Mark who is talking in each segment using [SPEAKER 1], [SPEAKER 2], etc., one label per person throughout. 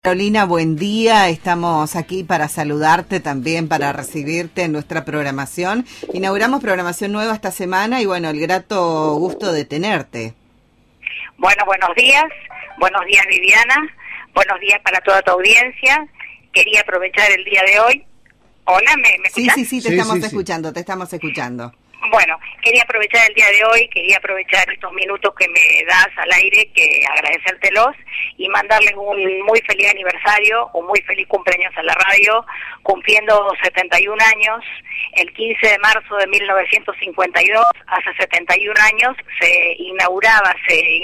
[SPEAKER 1] Carolina, buen día. Estamos aquí para saludarte también, para recibirte en nuestra programación. Inauguramos programación nueva esta semana y bueno, el grato gusto de tenerte.
[SPEAKER 2] Bueno, buenos días Viviana, buenos días para toda tu audiencia. Quería aprovechar el día de hoy. Hola, ¿me escuchás?
[SPEAKER 1] Sí, te estamos escuchando.
[SPEAKER 2] Bueno, quería aprovechar el día de hoy, quería aprovechar estos minutos que me das al aire, que agradecértelos y mandarles un muy feliz aniversario, un muy feliz cumpleaños a la radio, cumpliendo 71 años. El 15 de marzo de 1952, hace 71 años, se inauguraba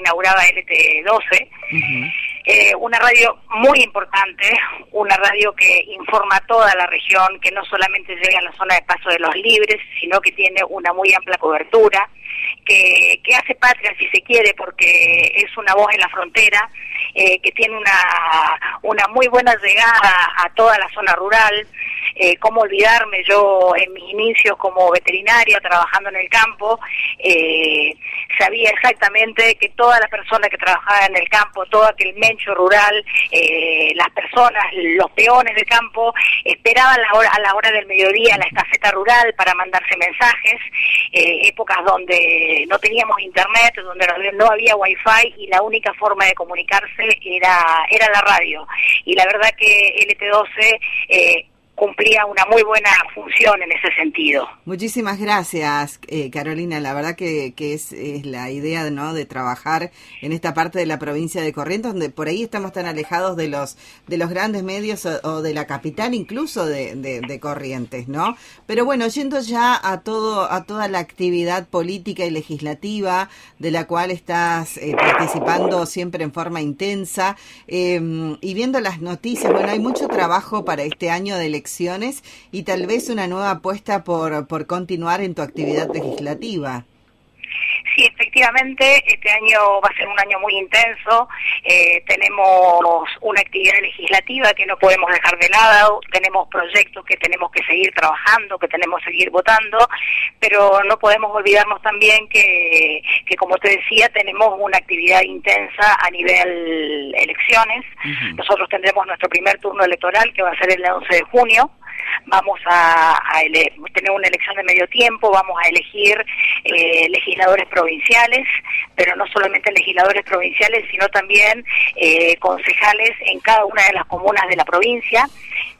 [SPEAKER 2] LT12, una radio muy importante, una radio que informa a toda la región, que no solamente llega a la zona de Paso de los Libres, sino que tiene una muy amplia cobertura, que hace patria si se quiere, porque es una voz en la frontera, que tiene una muy buena llegada a toda la zona rural. Cómo olvidarme, yo en mis inicios como veterinaria trabajando en el campo, sabía exactamente que toda la persona que trabajaba en el campo, todo aquel mencho rural, las personas, los peones del campo, esperaban a la hora del mediodía la estafeta rural para mandarse mensajes, épocas donde no teníamos internet, donde no había wifi y la única forma de comunicarse era la radio. Y la verdad que LT12 cumplía una muy buena función en ese sentido. Muchísimas gracias,
[SPEAKER 1] Carolina. La verdad que es la idea, ¿no?, de trabajar en esta parte de la provincia de Corrientes, donde por ahí estamos tan alejados de los grandes medios o de la capital, incluso de Corrientes, ¿no? Pero bueno, yendo ya a toda la actividad política y legislativa de la cual estás participando siempre en forma intensa, y viendo las noticias, bueno, hay mucho trabajo para este año de elecciones y tal vez una nueva apuesta por continuar en tu actividad legislativa.
[SPEAKER 2] Sí, efectivamente, este año va a ser un año muy intenso. Tenemos una actividad legislativa que no podemos dejar de lado, tenemos proyectos que tenemos que seguir trabajando, que tenemos que seguir votando, pero no podemos olvidarnos también que como te decía, tenemos una actividad intensa a nivel elecciones. Nosotros tendremos nuestro primer turno electoral, que va a ser el 11 de junio. Vamos a tener una elección de medio tiempo, vamos a elegir legisladores provinciales, pero no solamente legisladores provinciales, sino también concejales en cada una de las comunas de la provincia.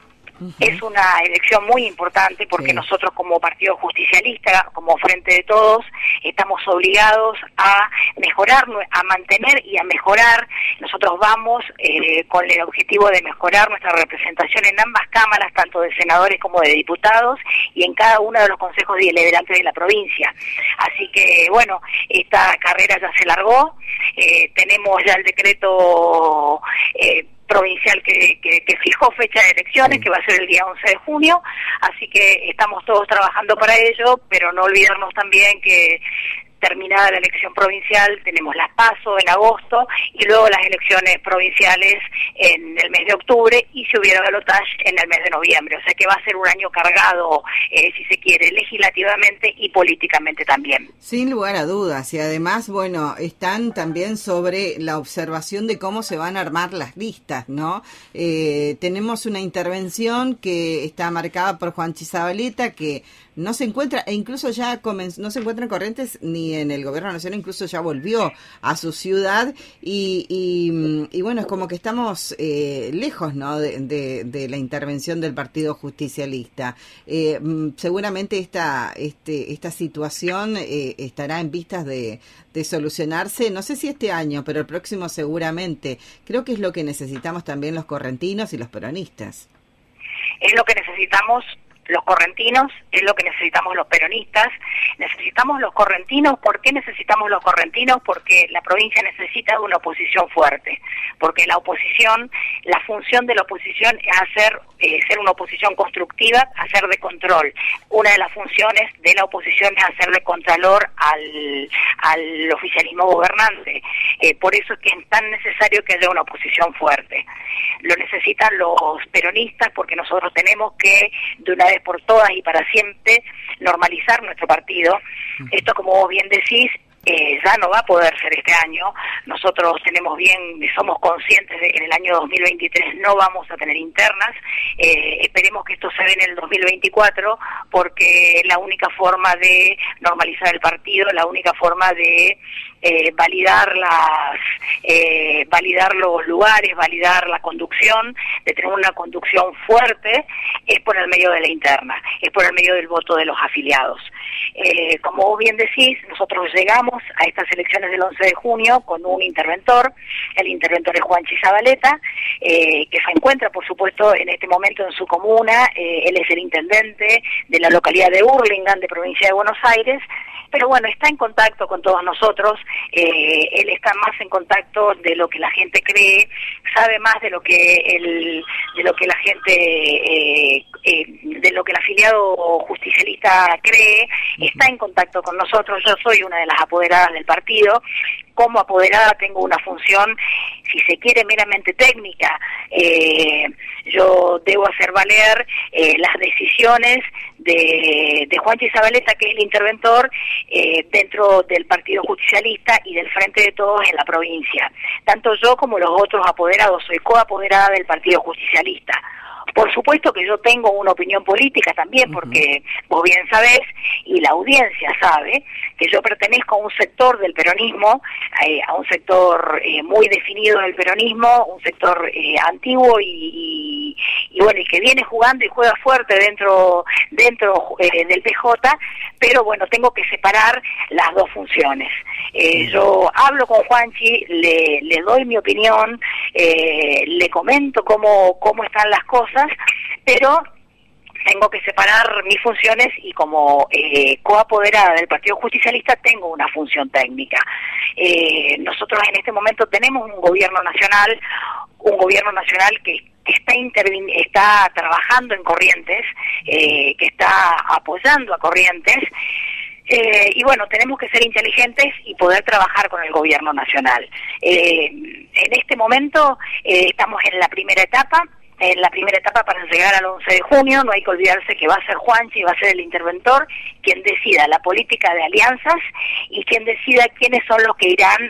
[SPEAKER 2] Es una elección muy importante porque nosotros como Partido Justicialista, como Frente de Todos, estamos obligados a mejorar, a mantener y a mejorar. Nosotros vamos con el objetivo de mejorar nuestra representación en ambas cámaras, tanto de senadores como de diputados, y en cada uno de los consejos deliberantes de la provincia. Así que, bueno, esta carrera ya se largó, tenemos ya el decreto provincial que fijó fecha de elecciones, que va a ser el día 11 de junio, así que estamos todos trabajando para ello, pero no olvidarnos también que terminada la elección provincial tenemos las PASO en agosto y luego las elecciones provinciales en el mes de octubre y si hubiera balotaje en el mes de noviembre, o sea que va a ser un año cargado, si se quiere, legislativamente y políticamente también.
[SPEAKER 1] Sin lugar a dudas, y además, bueno, están también sobre la observación de cómo se van a armar las listas, ¿no? Tenemos una intervención que está marcada por Juanchi Zabaleta, que no se encuentra, e incluso ya no se encuentra en Corrientes ni en el gobierno nacional, incluso ya volvió a su ciudad y bueno, es como que estamos lejos, ¿no?, de la intervención del Partido Justicialista. Seguramente esta situación estará en vistas de solucionarse, no sé si este año, pero el próximo seguramente. Creo que es lo que necesitamos también los correntinos y los peronistas.
[SPEAKER 2] Es lo que necesitamos los correntinos, es lo que necesitamos los peronistas, necesitamos los correntinos. ¿Por qué necesitamos los correntinos? Porque la provincia necesita de una oposición fuerte, porque la oposición, la función de la oposición es ser una oposición constructiva, hacer de control. Una de las funciones de la oposición es hacer de contralor al oficialismo gobernante. Por eso es que es tan necesario que haya una oposición fuerte. Lo necesitan los peronistas porque nosotros tenemos que, de una vez por todas y para siempre, normalizar nuestro partido. Esto, como vos bien decís, ya no va a poder ser este año. Nosotros somos conscientes de que en el año 2023 no vamos a tener internas. Esperemos que esto se dé en el 2024, porque la única forma de normalizar el partido, la única forma de validar los lugares, validar la conducción, de tener una conducción fuerte, es por el medio de la interna, es por el medio del voto de los afiliados. Como vos bien decís, nosotros llegamos a estas elecciones del 11 de junio con un interventor. El interventor es Juanchi Zabaleta, que se encuentra, por supuesto, en este momento en su comuna. Él es el intendente de la localidad de Hurlingham, de provincia de Buenos Aires. Pero bueno, está en contacto con todos nosotros. Él está más en contacto de lo que la gente cree, sabe más de lo que la gente, de lo que el afiliado justicialista cree. Está en contacto con nosotros. Yo soy una de las apoderadas del partido. Como apoderada tengo una función, si se quiere, meramente técnica. Yo debo hacer valer las decisiones de Juanchi Zabaleta, que es el interventor, dentro del Partido Justicialista y del Frente de Todos en la provincia. Tanto yo como los otros apoderados, soy coapoderada del Partido Justicialista. Por supuesto que yo tengo una opinión política también, porque vos bien sabés, y la audiencia sabe, que yo pertenezco a un sector del peronismo, a un sector muy definido del peronismo, un sector antiguo y bueno, y que viene jugando y juega fuerte dentro del PJ, pero bueno, tengo que separar las dos funciones. Yo hablo con Juanchi, le doy mi opinión, le comento cómo están las cosas, pero tengo que separar mis funciones, y como coapoderada del Partido Justicialista tengo una función técnica. Nosotros en este momento tenemos un gobierno nacional que está trabajando en Corrientes, que está apoyando a Corrientes. Y bueno, tenemos que ser inteligentes y poder trabajar con el gobierno nacional. En este momento estamos en la primera etapa. Para llegar al 11 de junio, no hay que olvidarse que va a ser Juanchi, va a ser el interventor quien decida la política de alianzas y quien decida quiénes son los que irán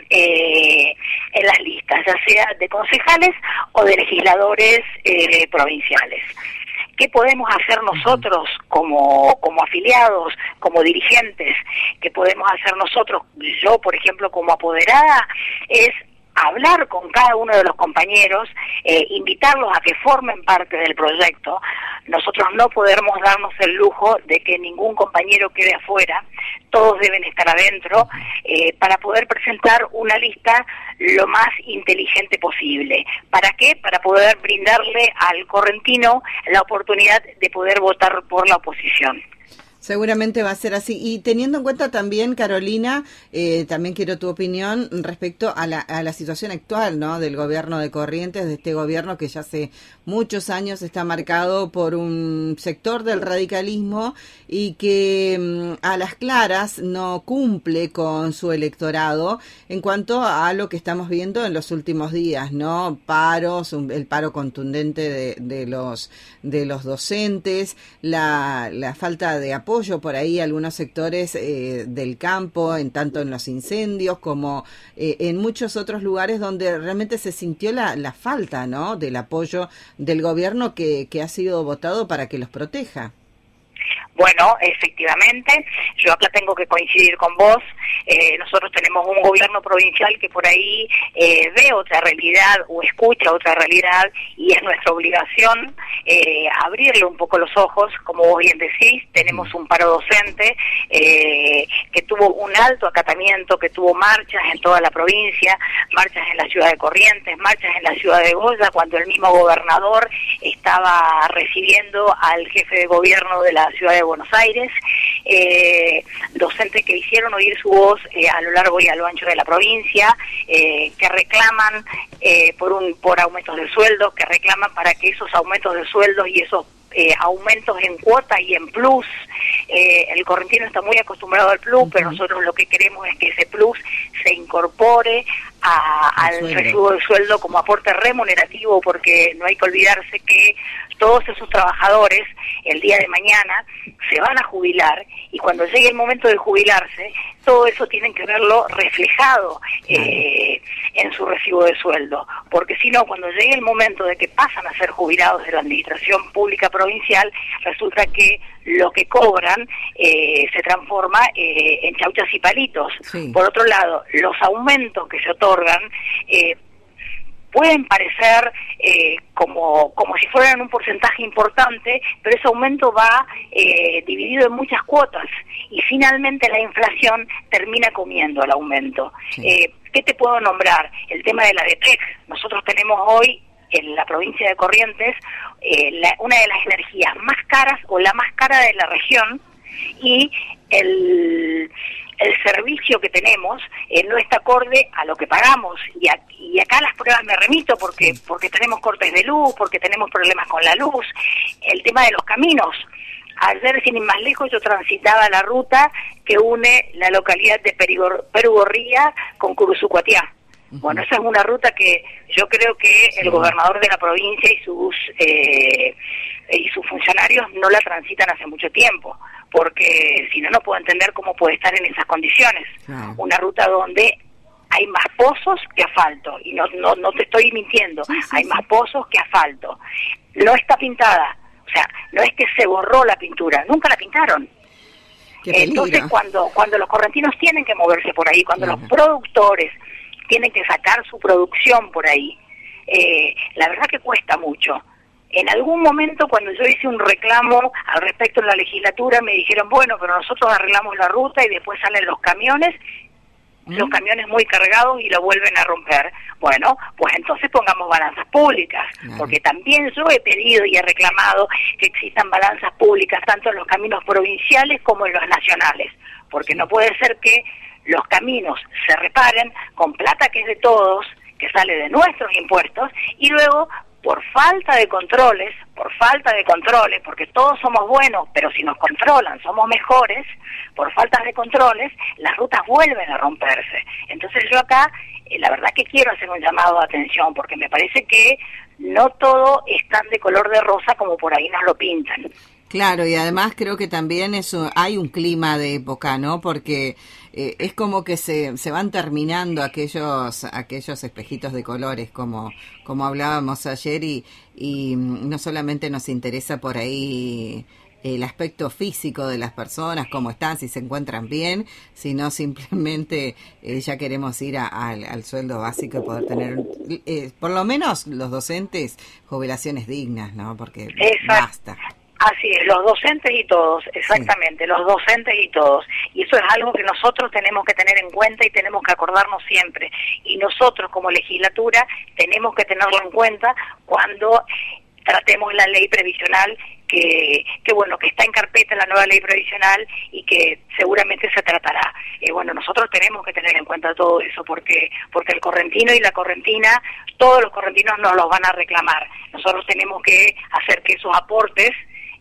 [SPEAKER 2] en las listas, ya sea de concejales o de legisladores provinciales. ¿Qué podemos hacer nosotros como afiliados, como dirigentes? ¿Qué podemos hacer nosotros? Yo, por ejemplo, como apoderada, es hablar con cada uno de los compañeros, invitarlos a que formen parte del proyecto. Nosotros no podemos darnos el lujo de que ningún compañero quede afuera, todos deben estar adentro, para poder presentar una lista lo más inteligente posible. ¿Para qué? Para poder brindarle al correntino la oportunidad de poder votar por la oposición.
[SPEAKER 1] Seguramente va a ser así. Y teniendo en cuenta también, Carolina, también quiero tu opinión respecto a la situación actual, ¿no?, del gobierno de Corrientes, de este gobierno que ya hace muchos años está marcado por un sector del radicalismo y que a las claras no cumple con su electorado en cuanto a lo que estamos viendo en los últimos días, ¿no? Paros, el paro contundente de los docentes, la falta de apoyo por ahí a algunos sectores del campo, tanto en los incendios como en muchos otros lugares donde realmente se sintió la falta, ¿no?, del apoyo del gobierno que ha sido votado para que los proteja.
[SPEAKER 2] Bueno, efectivamente, yo acá tengo que coincidir con vos. Nosotros tenemos un gobierno provincial que por ahí ve otra realidad o escucha otra realidad, y es nuestra obligación abrirle un poco los ojos. Como vos bien decís, tenemos un paro docente que tuvo un alto acatamiento, que tuvo marchas en toda la provincia, marchas en la ciudad de Corrientes, marchas en la ciudad de Goya, cuando el mismo gobernador estaba recibiendo al jefe de gobierno de la ciudad de Buenos Aires, docentes que hicieron oír su voz a lo largo y a lo ancho de la provincia, que reclaman por aumentos de sueldo, que reclaman para que esos aumentos de sueldos y esos aumentos en cuota y en plus, el correntino está muy acostumbrado al plus, pero nosotros lo que queremos es que ese plus se incorpore al recibo de sueldo como aporte remunerativo, porque no hay que olvidarse que todos esos trabajadores el día de mañana se van a jubilar, y cuando llegue el momento de jubilarse, todo eso tienen que verlo reflejado en su recibo de sueldo, porque si no, cuando llegue el momento de que pasan a ser jubilados de la administración pública provincial, resulta que lo que cobran se transforma en chauchas y palitos. Sí. Por otro lado, los aumentos que se otorgan pueden parecer como si fueran un porcentaje importante, pero ese aumento va dividido en muchas cuotas, y finalmente la inflación termina comiendo el aumento. Sí. ¿Qué te puedo nombrar? El tema de la DETEC. Nosotros tenemos hoy en la provincia de Corrientes una de las energías más caras, o la más cara de la región, y el servicio que tenemos no está acorde a lo que pagamos, y acá las pruebas me remito porque tenemos cortes de luz, porque tenemos problemas con la luz, el tema de los caminos. Ayer, sin ir más lejos, yo transitaba la ruta que une la localidad de Perugorría con Curuzucuatiá. Bueno, esa es una ruta que yo creo que el gobernador de la provincia y sus funcionarios no la transitan hace mucho tiempo, porque si no, no puedo entender cómo puede estar en esas condiciones. Claro. Una ruta donde hay más pozos que asfalto, y no te estoy mintiendo, hay más pozos que asfalto. No está pintada, o sea, no es que se borró la pintura, nunca la pintaron. Entonces, cuando los correntinos tienen que moverse por ahí, cuando los productores tienen que sacar su producción por ahí, la verdad que cuesta mucho. En algún momento, cuando yo hice un reclamo al respecto en la legislatura, me dijeron, bueno, pero nosotros arreglamos la ruta y después salen los camiones muy cargados y lo vuelven a romper. Bueno, pues entonces pongamos balanzas públicas, porque también yo he pedido y he reclamado que existan balanzas públicas tanto en los caminos provinciales como en los nacionales, porque no puede ser que los caminos se reparen con plata que es de todos, que sale de nuestros impuestos, y luego por falta de controles, porque todos somos buenos, pero si nos controlan somos mejores, por falta de controles, las rutas vuelven a romperse. Entonces yo acá, la verdad que quiero hacer un llamado de atención, porque me parece que no todo es tan de color de rosa como por ahí nos lo pintan.
[SPEAKER 1] Claro, y además creo que también hay un clima de época, ¿no? Porque es como que se van terminando aquellos espejitos de colores, como hablábamos ayer, y no solamente nos interesa por ahí el aspecto físico de las personas, cómo están, si se encuentran bien, sino simplemente ya queremos ir al sueldo básico y poder tener, por lo menos los docentes, jubilaciones dignas, ¿no? Porque basta.
[SPEAKER 2] Así es, los docentes y todos, exactamente, los docentes y todos. Y eso es algo que nosotros tenemos que tener en cuenta y tenemos que acordarnos siempre. Y nosotros como legislatura tenemos que tenerlo en cuenta cuando tratemos la ley previsional, que está en carpeta la nueva ley previsional y que seguramente se tratará. Bueno, nosotros tenemos que tener en cuenta todo eso porque el correntino y la correntina, todos los correntinos nos los van a reclamar. Nosotros tenemos que hacer que esos aportes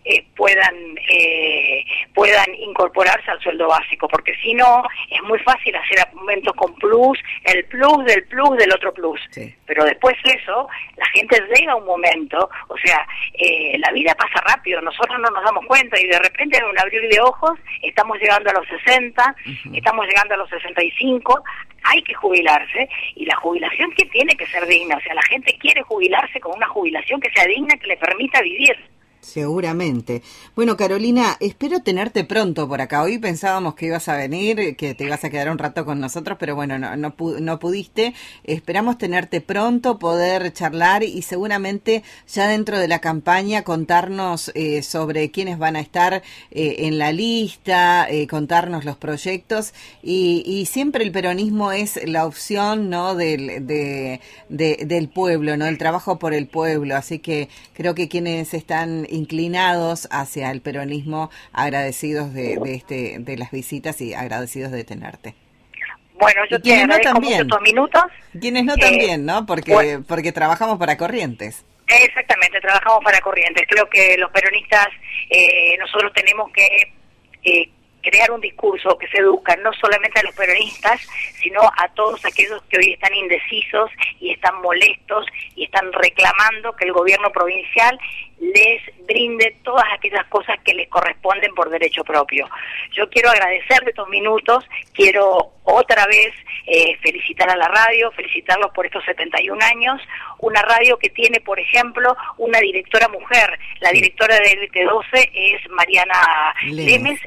[SPEAKER 2] puedan incorporarse al sueldo básico, porque si no es muy fácil hacer aumentos con plus, el plus del otro plus, pero después eso, la gente llega a un momento, o sea, la vida pasa rápido, nosotros no nos damos cuenta y de repente en un abrir de ojos estamos llegando a los 60, estamos llegando a los 65, hay que jubilarse, y la jubilación que tiene que ser digna, o sea, la gente quiere jubilarse con una jubilación que sea digna, que le permita vivir.
[SPEAKER 1] Seguramente. Bueno, Carolina, espero tenerte pronto por acá. Hoy pensábamos que ibas a venir, que te ibas a quedar un rato con nosotros, pero bueno, no pudiste. Esperamos tenerte pronto, poder charlar y seguramente ya dentro de la campaña contarnos sobre quiénes van a estar en la lista, contarnos los proyectos y siempre el peronismo es la opción, ¿no? del pueblo, ¿no? El trabajo por el pueblo. Así que creo que quienes están inclinados hacia el peronismo, agradecidos de las visitas y agradecidos de tenerte.
[SPEAKER 2] Bueno, yo te agradezco mucho estos minutos.
[SPEAKER 1] Quienes no también, ¿no? Porque trabajamos para Corrientes.
[SPEAKER 2] Exactamente, trabajamos para Corrientes. Creo que los peronistas, nosotros tenemos que crear un discurso que se educa no solamente a los peronistas, sino a todos aquellos que hoy están indecisos y están molestos y están reclamando que el gobierno provincial les brinde todas aquellas cosas que les corresponden por derecho propio. Yo quiero agradecer de estos minutos, quiero otra vez felicitar a la radio, felicitarlos por estos 71 años, una radio que tiene, por ejemplo, una directora mujer. La directora de LT12 es Mariana Lemes,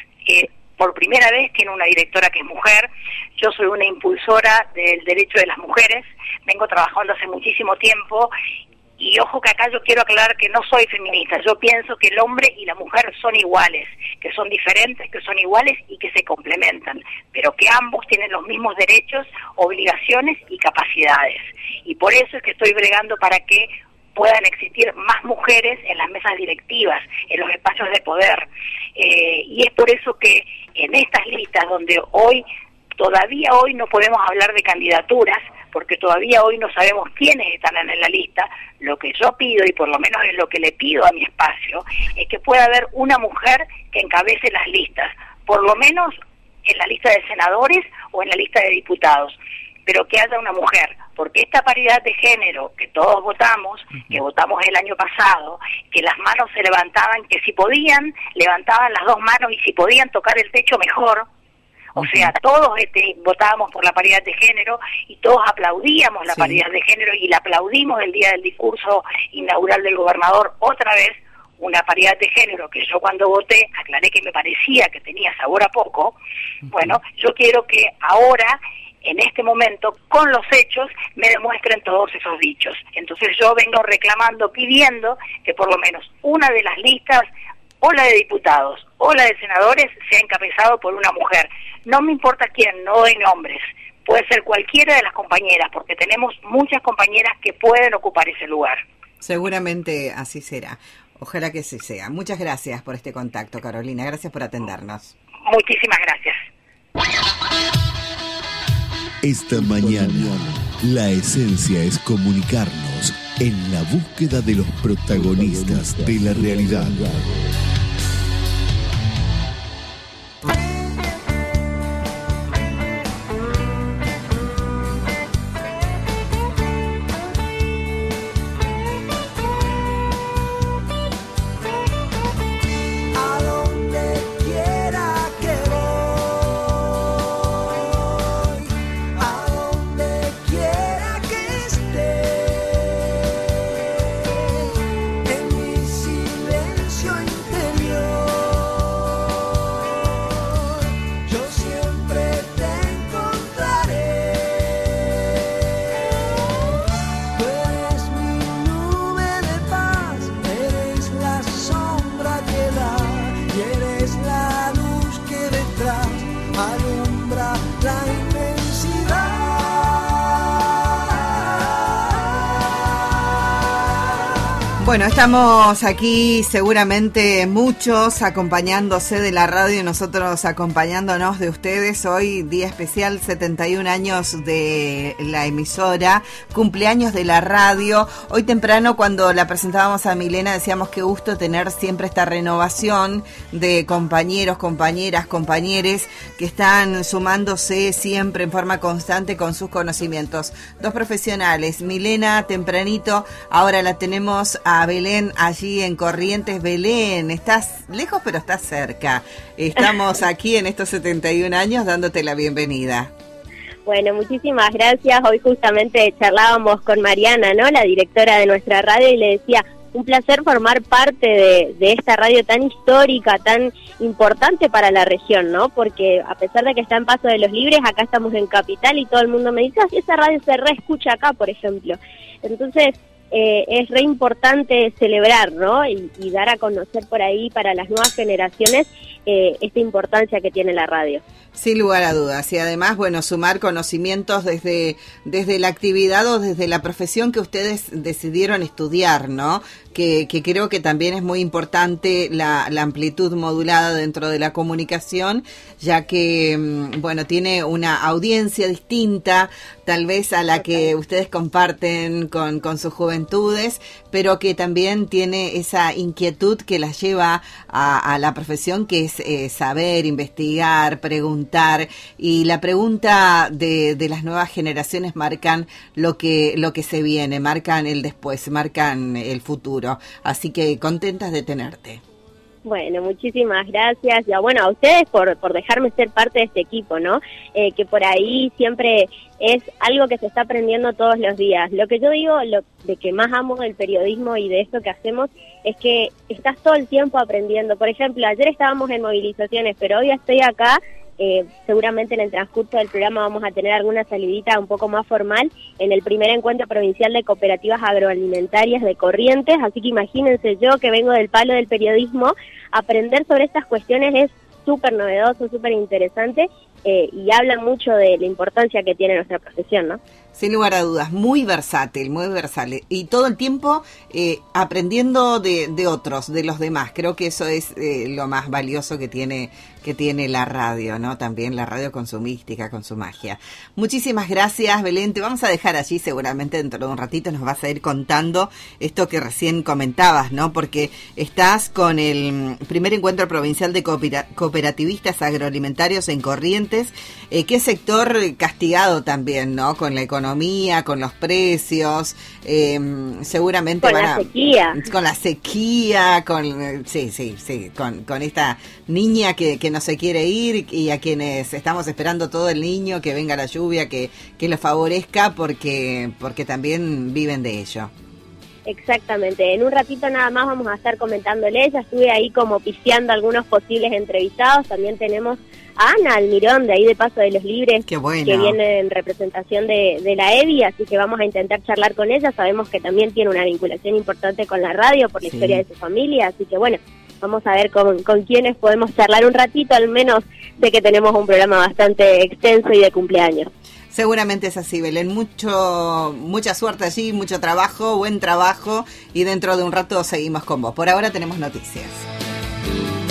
[SPEAKER 2] por primera vez tiene una directora que es mujer. Yo soy una impulsora del derecho de las mujeres, vengo trabajando hace muchísimo tiempo. Y ojo que acá yo quiero aclarar que no soy feminista, yo pienso que el hombre y la mujer son iguales, que son diferentes, que son iguales y que se complementan, pero que ambos tienen los mismos derechos, obligaciones y capacidades. Y por eso es que estoy bregando para que puedan existir más mujeres en las mesas directivas, en los espacios de poder. Y es por eso que en estas listas donde todavía hoy no podemos hablar de candidaturas, porque todavía hoy no sabemos quiénes están en la lista, lo que yo pido, y por lo menos es lo que le pido a mi espacio, es que pueda haber una mujer que encabece las listas, por lo menos en la lista de senadores o en la lista de diputados, pero que haya una mujer, porque esta paridad de género que todos votamos, que votamos el año pasado, que las manos se levantaban, que si podían, levantaban las dos manos y si podían tocar el techo mejor. O sea, todos votábamos por la paridad de género y todos aplaudíamos la paridad de género y la aplaudimos el día del discurso inaugural del gobernador, otra vez una paridad de género que yo cuando voté aclaré que me parecía que tenía sabor a poco. Bueno, yo quiero que ahora, en este momento, con los hechos, me demuestren todos esos dichos. Entonces yo vengo reclamando, pidiendo que por lo menos una de las listas, o la de diputados o la de senadores, sea encabezado por una mujer. No me importa quién, no doy nombres, puede ser cualquiera de las compañeras, porque tenemos muchas compañeras que pueden ocupar ese lugar.
[SPEAKER 1] Seguramente así será, ojalá que así sea. Muchas gracias por este contacto, Carolina, gracias por atendernos.
[SPEAKER 2] Muchísimas gracias.
[SPEAKER 3] Esta mañana, la esencia es comunicarnos en la búsqueda de los protagonistas de la realidad.
[SPEAKER 1] Bueno, estamos aquí seguramente muchos acompañándose de la radio y nosotros acompañándonos de ustedes. Hoy día especial, 71 años de la emisora, cumpleaños de la radio. Hoy temprano cuando la presentábamos a Milena decíamos qué gusto tener siempre esta renovación de compañeros, compañeras, compañeres que están sumándose siempre en forma constante con sus conocimientos. Dos profesionales, Milena tempranito, ahora la tenemos a Belén allí en Corrientes. Belén, estás lejos pero estás cerca. Estamos aquí en estos 71 años dándote la bienvenida.
[SPEAKER 4] Bueno, muchísimas gracias. Hoy justamente charlábamos con Mariana, ¿no?, la directora de nuestra radio, y le decía, un placer formar parte de esta radio tan histórica, tan importante para la región, ¿no? Porque a pesar de que está en Paso de los Libres, acá estamos en Capital y todo el mundo me dice, esa radio se reescucha acá, por ejemplo. Entonces, es re importante celebrar, ¿no? Y dar a conocer por ahí para las nuevas generaciones esta importancia que tiene la radio.
[SPEAKER 1] Sin lugar a dudas, y además, bueno, sumar conocimientos desde la actividad o desde la profesión que ustedes decidieron estudiar, ¿no? Que creo que también es muy importante la amplitud modulada dentro de la comunicación, ya que, bueno, tiene una audiencia distinta, tal vez a la que ustedes comparten con sus juventudes, pero que también tiene esa inquietud que las lleva a la profesión, que es saber, investigar, preguntar, y la pregunta de las nuevas generaciones marcan lo que se viene, marcan el después, marcan el futuro. Así que contentas de tenerte.
[SPEAKER 4] Bueno, muchísimas gracias. Ya, bueno, a ustedes por dejarme ser parte de este equipo, ¿no? Que por ahí siempre es algo que se está aprendiendo todos los días. Lo que yo digo, lo de que más amo del periodismo y de esto que hacemos, es que estás todo el tiempo aprendiendo. Por ejemplo, ayer estábamos en movilizaciones, pero hoy estoy acá. Seguramente en el transcurso del programa vamos a tener alguna salidita un poco más formal en el primer encuentro provincial de cooperativas agroalimentarias de Corrientes, así que imagínense, yo que vengo del palo del periodismo, aprender sobre estas cuestiones es súper novedoso, súper interesante, y habla mucho de la importancia que tiene nuestra profesión, ¿no?
[SPEAKER 1] Sin lugar a dudas, muy versátil, y todo el tiempo aprendiendo de otros, de los demás. Creo que eso es lo más valioso que tiene la radio, ¿no? También la radio con su mística, con su magia. Muchísimas gracias, Belén. Te vamos a dejar allí, seguramente dentro de un ratito nos vas a ir contando esto que recién comentabas, ¿no? Porque estás con el primer encuentro provincial de cooperativistas agroalimentarios en Corrientes. Qué sector castigado también, ¿no? Con la economía, con los precios, seguramente
[SPEAKER 4] con la sequía.
[SPEAKER 1] Con la sequía, con esta niña que no se quiere ir, y a quienes estamos esperando todo el niño, que venga la lluvia, que lo favorezca, porque también viven de ello.
[SPEAKER 4] Exactamente, en un ratito nada más vamos a estar comentándoles. Ya estuve ahí como pisteando algunos posibles entrevistados. También tenemos a Ana Almirón, de ahí de Paso de los Libres,
[SPEAKER 1] Qué bueno,
[SPEAKER 4] que viene en representación de la EBI, así que vamos a intentar charlar con ella. Sabemos que también tiene una vinculación importante con la radio por la historia de su familia, así que bueno, vamos a ver con quiénes podemos charlar un ratito, al menos de que tenemos un programa bastante extenso y de cumpleaños.
[SPEAKER 1] Seguramente es así, Belén. Mucha suerte allí, mucho trabajo, buen trabajo, y dentro de un rato seguimos con vos. Por ahora tenemos noticias.